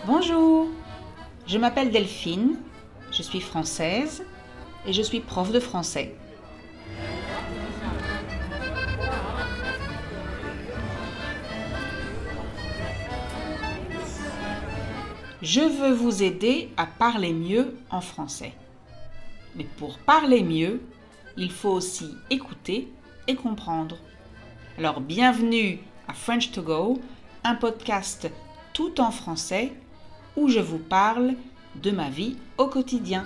Bonjour, je m'appelle Delphine, je suis française et je suis prof de français. Je veux vous aider à parler mieux en français. Mais pour parler mieux, il faut aussi écouter et comprendre. Alors bienvenue à French to Go, un podcast tout en français où je vous parle de ma vie au quotidien.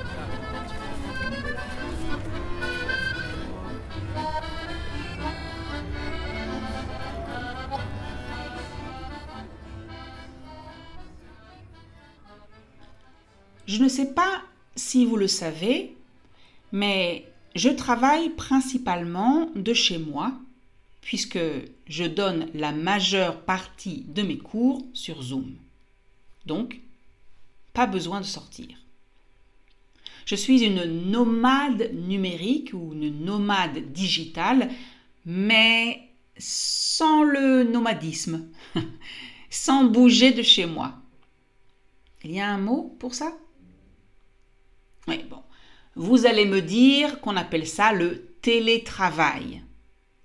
Je ne sais pas si vous le savez, mais je travaille principalement de chez moi puisque je donne la majeure partie de mes cours sur Zoom. Donc, pas besoin de sortir. Je suis une nomade numérique ou une nomade digitale, mais sans le nomadisme, sans bouger de chez moi. Il y a un mot pour ça ? Oui, bon. Vous allez me dire qu'on appelle ça le télétravail. D'accord ?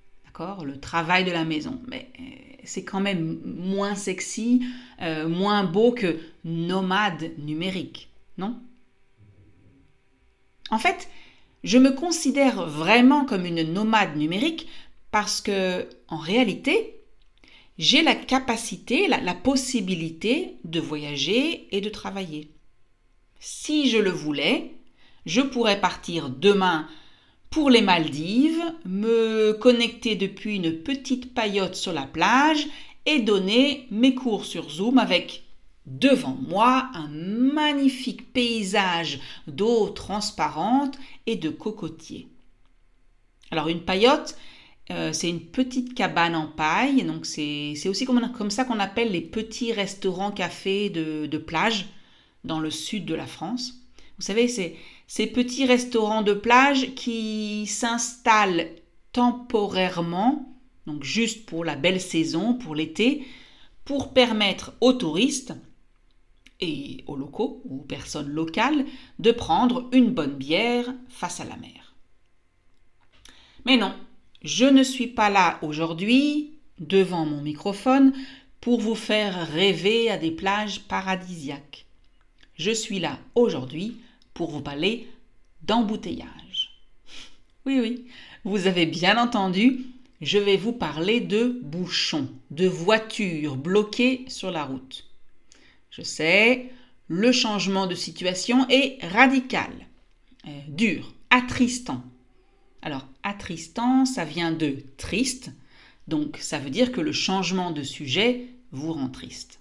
Le travail de la maison. Mais c'est quand même moins sexy, moins beau que nomade numérique, non ? En fait, je me considère vraiment comme une nomade numérique parce que, en réalité, j'ai la capacité, la possibilité de voyager et de travailler. Si je le voulais, je pourrais partir demain pour les Maldives, me connecter depuis une petite paillote sur la plage et donner mes cours sur Zoom avec devant moi un magnifique paysage d'eau transparente et de cocotiers. Alors une paillote, c'est une petite cabane en paille, donc c'est aussi comme ça qu'on appelle les petits restaurants-cafés de plage dans le sud de la France. Vous savez, c'est ces petits restaurants de plage qui s'installent temporairement, donc juste pour la belle saison, pour l'été, pour permettre aux touristes et aux locaux, aux personnes locales, de prendre une bonne bière face à la mer. Mais non, je ne suis pas là aujourd'hui, devant mon microphone, pour vous faire rêver à des plages paradisiaques. Je suis là aujourd'hui pour vous parler d'embouteillage. Oui, vous avez bien entendu, je vais vous parler de bouchons, de voitures bloquées sur la route. Je sais, le changement de situation est radical, dur, attristant. Alors, attristant, ça vient de triste, donc ça veut dire que le changement de sujet vous rend triste.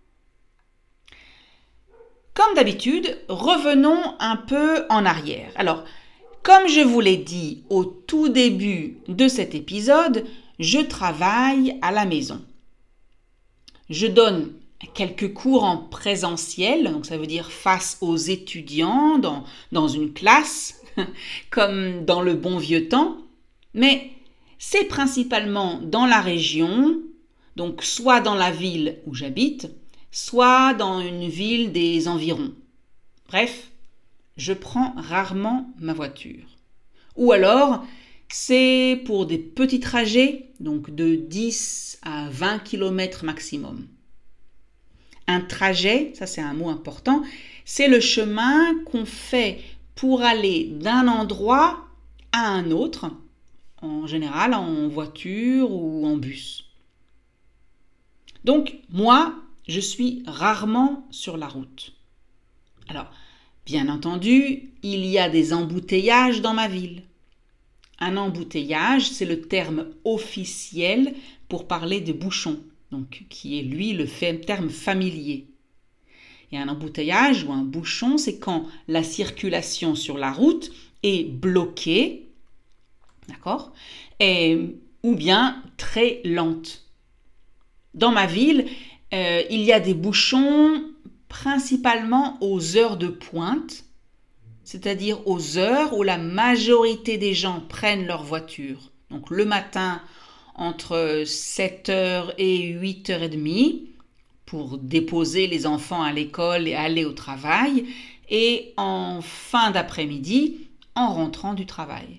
Comme d'habitude, revenons un peu en arrière. Alors, comme je vous l'ai dit au tout début de cet épisode, je travaille à la maison. Je donne quelques cours en présentiel, donc ça veut dire face aux étudiants dans une classe, comme dans le bon vieux temps, mais c'est principalement dans la région, donc soit dans la ville où j'habite, soit dans une ville des environs. Bref, je prends rarement ma voiture. Ou alors, c'est pour des petits trajets, donc de 10 à 20 km maximum. Un trajet, ça c'est un mot important, c'est le chemin qu'on fait pour aller d'un endroit à un autre, en général en voiture ou en bus. Donc, moi, je suis rarement sur la route. Alors, bien entendu, il y a des embouteillages dans ma ville. Un embouteillage, c'est le terme officiel pour parler de bouchons, donc qui est lui le terme familier. Et un embouteillage ou un bouchon, c'est quand la circulation sur la route est bloquée, d'accord, ou bien très lente. Dans ma ville, il y a des bouchons principalement aux heures de pointe, c'est-à-dire aux heures où la majorité des gens prennent leur voiture. Donc le matin, entre 7h et 8h30, pour déposer les enfants à l'école et aller au travail, et en fin d'après-midi en rentrant du travail.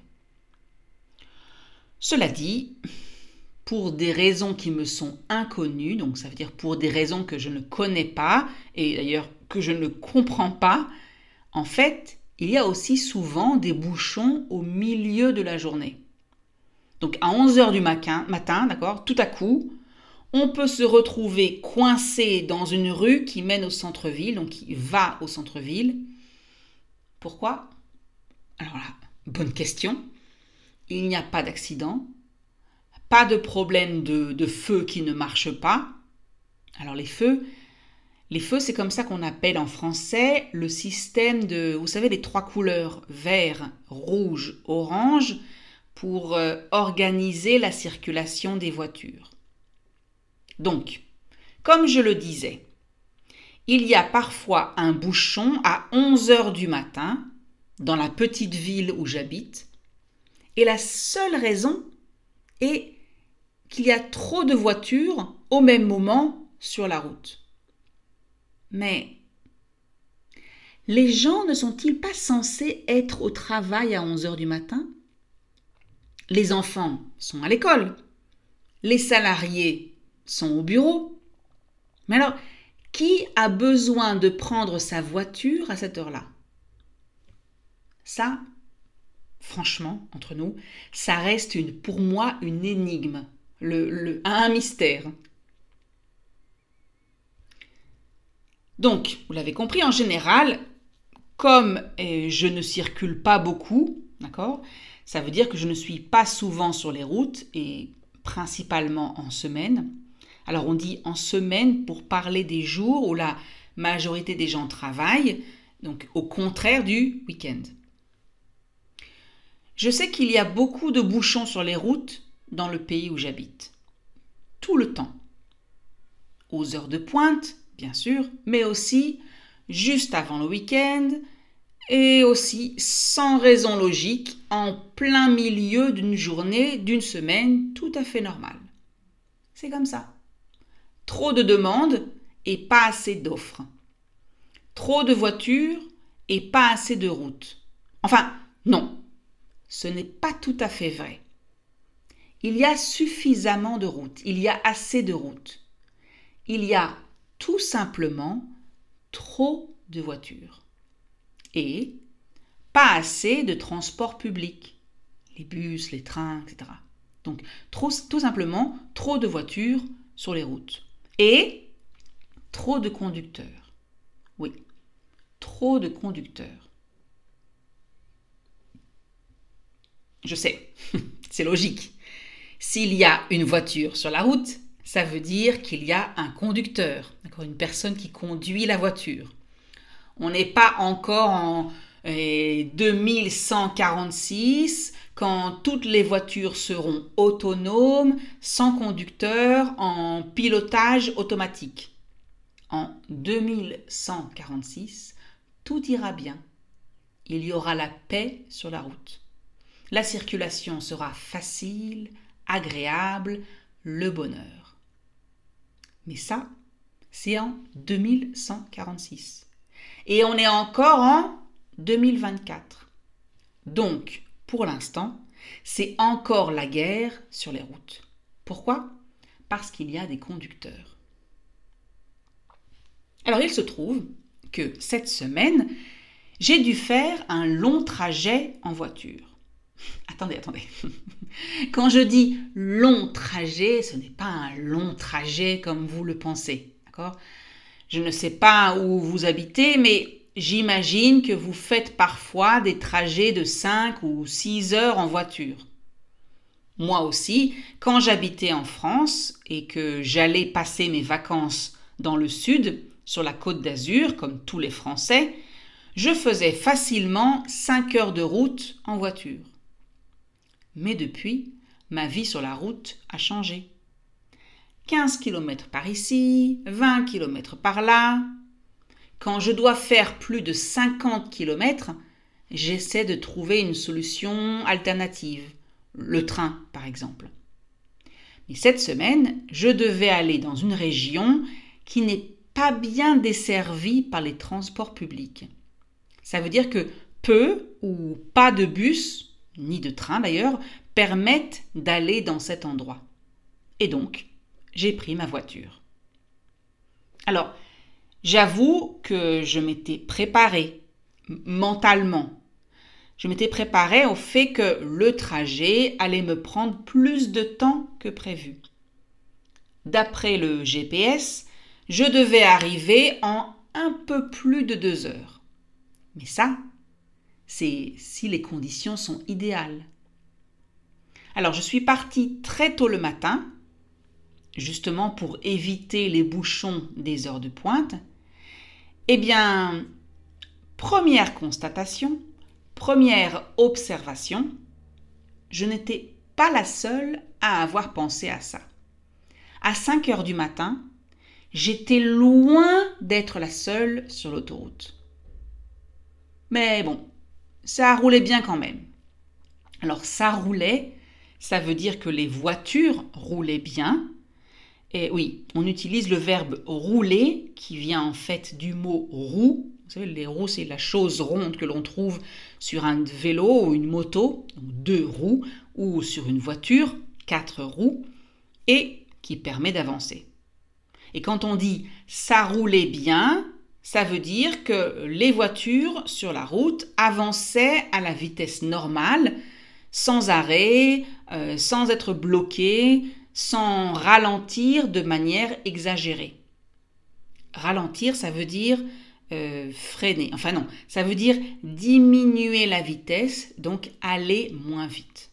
Cela dit, pour des raisons qui me sont inconnues, donc ça veut dire pour des raisons que je ne connais pas et d'ailleurs que je ne comprends pas, en fait, il y a aussi souvent des bouchons au milieu de la journée. Donc à 11h du matin, d'accord, tout à coup, on peut se retrouver coincé dans une rue qui mène au centre-ville, donc qui va au centre-ville. Pourquoi ? Alors là, bonne question. Il n'y a pas d'accident, pas de problème de feu qui ne marche pas. Alors les feux, c'est comme ça qu'on appelle en français le système de, vous savez, les 3 couleurs, vert, rouge, orange, pour organiser la circulation des voitures. Donc, comme je le disais, il y a parfois un bouchon à 11h du matin dans la petite ville où j'habite et la seule raison est qu'il y a trop de voitures au même moment sur la route. Mais les gens ne sont-ils pas censés être au travail à 11h du matin ? Les enfants sont à l'école, les salariés sont au bureau. Mais alors, qui a besoin de prendre sa voiture à cette heure-là ? Ça, franchement, entre nous, ça reste pour moi une énigme, un mystère. Donc, vous l'avez compris, en général, comme je ne circule pas beaucoup, d'accord, ça veut dire que je ne suis pas souvent sur les routes et principalement en semaine. Alors on dit en semaine pour parler des jours où la majorité des gens travaillent, donc au contraire du week-end. Je sais qu'il y a beaucoup de bouchons sur les routes dans le pays où j'habite. Tout le temps. Aux heures de pointe, bien sûr, mais aussi juste avant le week-end et aussi sans raison logique en plein milieu d'une journée, d'une semaine tout à fait normale. C'est comme ça. Trop de demandes et pas assez d'offres. Trop de voitures et pas assez de routes. Enfin, non, ce n'est pas tout à fait vrai. Il y a suffisamment de routes, il y a assez de routes. Il y a tout simplement trop de voitures. Et pas assez de transports publics, les bus, les trains, etc. Donc, tout simplement, trop de voitures sur les routes. Et trop de conducteurs. Oui, trop de conducteurs. Je sais, c'est logique. S'il y a une voiture sur la route, ça veut dire qu'il y a un conducteur, d'accord, une personne qui conduit la voiture. On n'est pas encore en 2146 quand toutes les voitures seront autonomes, sans conducteur, en pilotage automatique. En 2146, tout ira bien. Il y aura la paix sur la route. La circulation sera facile, agréable, le bonheur. Mais ça, c'est en 2146. Et on est encore en 2024. Donc, pour l'instant, c'est encore la guerre sur les routes. Pourquoi ? Parce qu'il y a des conducteurs. Alors, il se trouve que cette semaine, j'ai dû faire un long trajet en voiture. Attendez. Quand je dis long trajet, ce n'est pas un long trajet comme vous le pensez, d'accord ? Je ne sais pas où vous habitez, mais j'imagine que vous faites parfois des trajets de 5 ou 6 heures en voiture. Moi aussi, quand j'habitais en France et que j'allais passer mes vacances dans le sud, sur la Côte d'Azur, comme tous les Français, je faisais facilement 5 heures de route en voiture. Mais depuis, ma vie sur la route a changé. 15 km par ici, 20 km par là. Quand je dois faire plus de 50 km, j'essaie de trouver une solution alternative, le train par exemple. Mais cette semaine, je devais aller dans une région qui n'est pas bien desservie par les transports publics. Ça veut dire que peu ou pas de bus, ni de train d'ailleurs, permettent d'aller dans cet endroit. Et donc, j'ai pris ma voiture. Alors, j'avoue que je m'étais préparée mentalement. Je m'étais préparée au fait que le trajet allait me prendre plus de temps que prévu. D'après le GPS, je devais arriver en un peu plus de 2 heures. Mais ça, c'est si les conditions sont idéales. Alors, je suis partie très tôt le matin, justement pour éviter les bouchons des heures de pointe. Eh bien, première constatation, première observation, je n'étais pas la seule à avoir pensé à ça. À 5 heures du matin, j'étais loin d'être la seule sur l'autoroute. Mais bon, ça roulait bien quand même. Alors ça roulait, ça veut dire que les voitures roulaient bien. Et oui, on utilise le verbe rouler qui vient en fait du mot roue. Vous savez, les roues, c'est la chose ronde que l'on trouve sur un vélo ou une moto, donc 2 roues, ou sur une voiture, 4 roues, et qui permet d'avancer. Et quand on dit « ça roulait bien », ça veut dire que les voitures sur la route avançaient à la vitesse normale, sans arrêt, sans être bloquées, sans ralentir de manière exagérée. Ralentir, ça veut dire freiner. Enfin non, ça veut dire diminuer la vitesse, donc aller moins vite.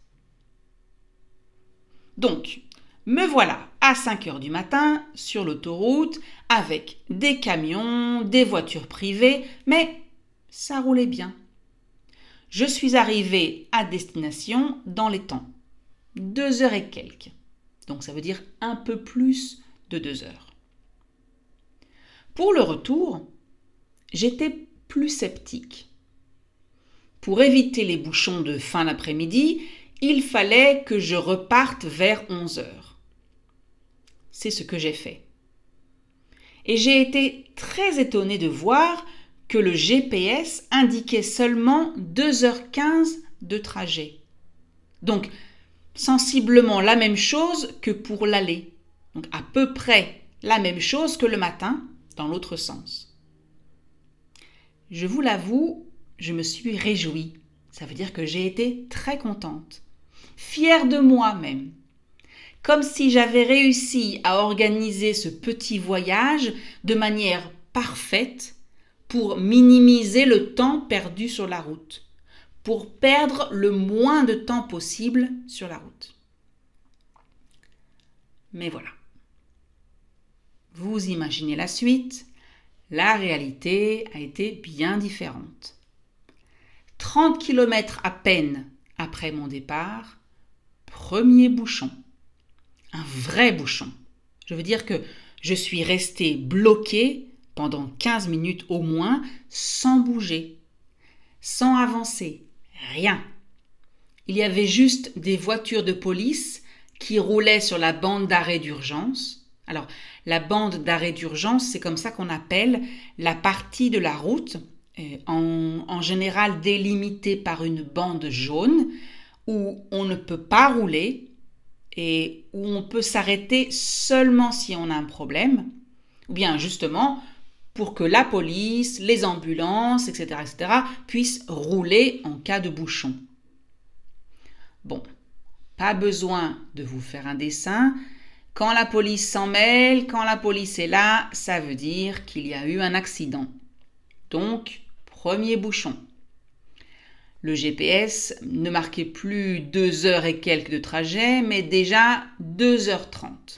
Donc, me voilà à 5 heures du matin sur l'autoroute avec des camions, des voitures privées, mais ça roulait bien. Je suis arrivée à destination dans les temps. 2 heures et quelques. Donc ça veut dire un peu plus de 2 heures. Pour le retour, j'étais plus sceptique. Pour éviter les bouchons de fin d'après-midi, il fallait que je reparte vers 11 heures. C'est ce que j'ai fait. Et j'ai été très étonnée de voir que le GPS indiquait seulement 2h15 de trajet. Donc, sensiblement la même chose que pour l'aller. Donc, à peu près la même chose que le matin, dans l'autre sens. Je vous l'avoue, je me suis réjouie. Ça veut dire que j'ai été très contente. Fière de moi même. Comme si j'avais réussi à organiser ce petit voyage de manière parfaite pour minimiser le temps perdu sur la route, pour perdre le moins de temps possible sur la route. Mais voilà. Vous imaginez la suite, la réalité a été bien différente. 30 km à peine après mon départ, premier bouchon. Un vrai bouchon. Je veux dire que je suis restée bloquée pendant 15 minutes au moins, sans bouger, sans avancer, rien. Il y avait juste des voitures de police qui roulaient sur la bande d'arrêt d'urgence. Alors, la bande d'arrêt d'urgence, c'est comme ça qu'on appelle la partie de la route, en général délimitée par une bande jaune, où on ne peut pas rouler, et où on peut s'arrêter seulement si on a un problème, ou bien justement pour que la police, les ambulances, etc., puissent rouler en cas de bouchon. Bon, pas besoin de vous faire un dessin. Quand la police s'en mêle, quand la police est là, ça veut dire qu'il y a eu un accident. Donc, premier bouchon. Le GPS ne marquait plus 2 heures et quelques de trajet, mais déjà 2h30.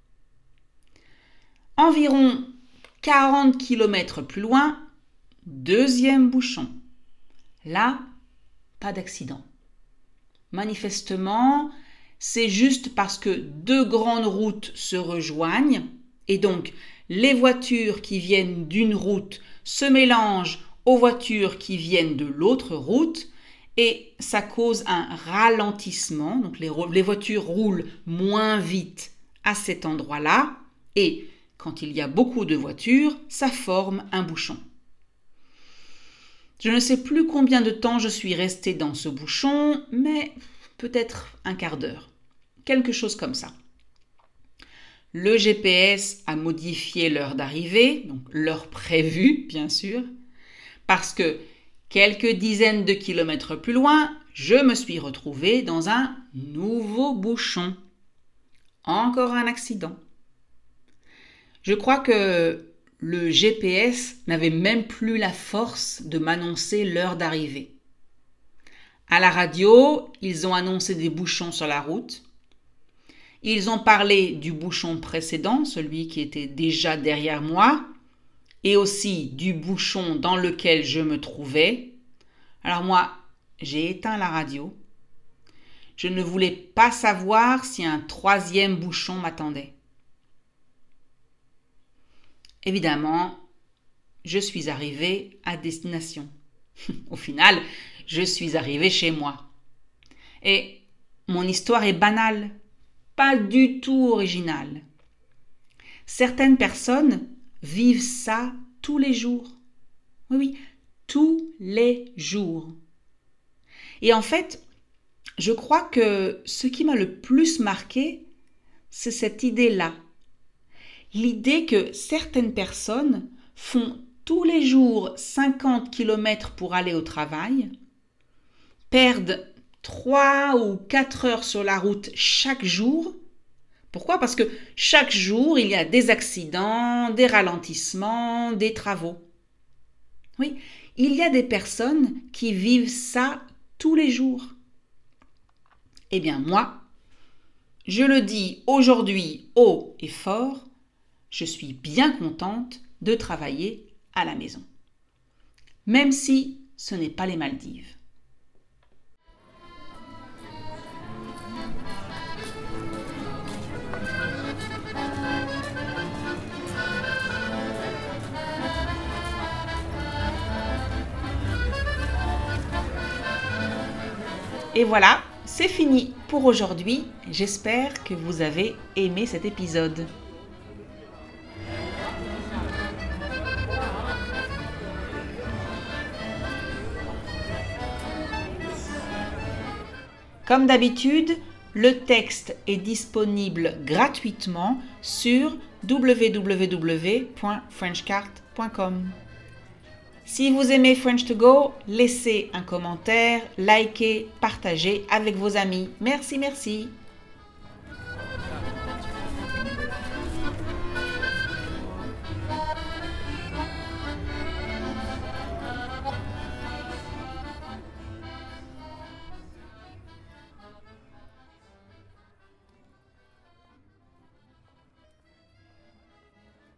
Environ 40 km plus loin, deuxième bouchon. Là, pas d'accident. Manifestement, c'est juste parce que 2 grandes routes se rejoignent et donc les voitures qui viennent d'une route se mélangent aux voitures qui viennent de l'autre route et ça cause un ralentissement. Donc les voitures roulent moins vite à cet endroit-là et quand il y a beaucoup de voitures, ça forme un bouchon. Je ne sais plus combien de temps je suis restée dans ce bouchon, mais peut-être un quart d'heure. Quelque chose comme ça. Le GPS a modifié l'heure d'arrivée, donc l'heure prévue, bien sûr, parce que quelques dizaines de kilomètres plus loin, je me suis retrouvée dans un nouveau bouchon. Encore un accident. Je crois que le GPS n'avait même plus la force de m'annoncer l'heure d'arrivée. À la radio, ils ont annoncé des bouchons sur la route. Ils ont parlé du bouchon précédent, celui qui était déjà derrière moi, et aussi du bouchon dans lequel je me trouvais. Alors moi, j'ai éteint la radio. Je ne voulais pas savoir si un troisième bouchon m'attendait. Évidemment, je suis arrivée à destination. Au final, je suis arrivée chez moi. Et mon histoire est banale, pas du tout originale. Certaines personnes vivent ça tous les jours. Oui, tous les jours. Et en fait, je crois que ce qui m'a le plus marqué, c'est cette idée-là. L'idée que certaines personnes font tous les jours 50 km pour aller au travail, perdent 3 ou 4 heures sur la route chaque jour. Pourquoi ? Parce que chaque jour, il y a des accidents, des ralentissements, des travaux. Oui, il y a des personnes qui vivent ça tous les jours. Eh bien moi, je le dis aujourd'hui haut et fort, je suis bien contente de travailler à la maison. Même si ce n'est pas les Maldives. Et voilà, c'est fini pour aujourd'hui. J'espère que vous avez aimé cet épisode. Comme d'habitude, le texte est disponible gratuitement sur www.frenchcart.com. Si vous aimez French to Go, laissez un commentaire, likez, partagez avec vos amis. Merci.